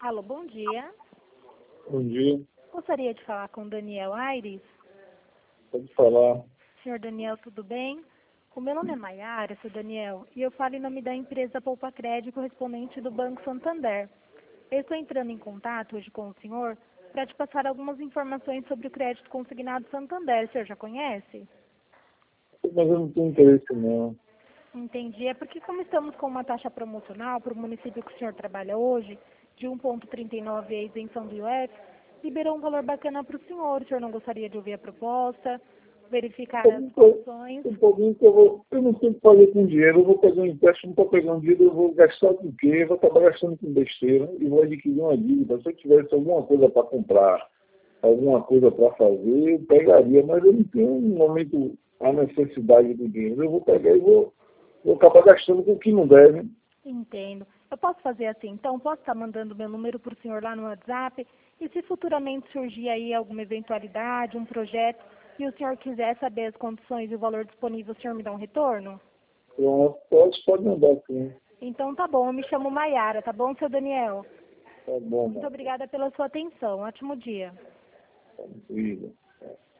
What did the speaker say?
Alô, bom dia. Bom dia, Gostaria de falar com o Daniel Aires. pode falar. Senhor Daniel, tudo bem? O meu nome é Maiara, seu Daniel, e eu falo em nome da empresa Poupa Crédito correspondente do Banco Santander. Eu estou entrando em contato hoje com o senhor para te passar algumas informações sobre o crédito consignado Santander. O senhor já conhece? Mas eu não tenho interesse não. Entendi. É porque como estamos com uma taxa promocional para o município que o senhor trabalha hoje, de 1,39 a isenção do IOF, liberou um valor bacana para o senhor. O senhor não gostaria de ouvir a proposta, verificar as condições? Um pouquinho que eu não tenho o que fazer com dinheiro, eu vou pegar um empréstimo para pegar um dinheiro, eu vou gastar com o quê? Eu vou acabar gastando com besteira e vou adquirir uma dívida. Se eu tivesse alguma coisa para comprar, alguma coisa para fazer, eu pegaria, mas eu não tenho no momento a necessidade do dinheiro. Eu vou pegar e vou acabar gastando com o que não deve. Entendo. Eu posso fazer assim, então, posso estar mandando meu número para o senhor lá no WhatsApp, e se futuramente surgir aí alguma eventualidade, um projeto, e o senhor quiser saber as condições e o valor disponível, o senhor me dá um retorno? Pronto, pode mandar sim. Então tá bom, eu me chamo Maiara, tá bom, seu Daniel? Tá bom, Muito mano. obrigada pela sua atenção. Ótimo dia. Tranquilo.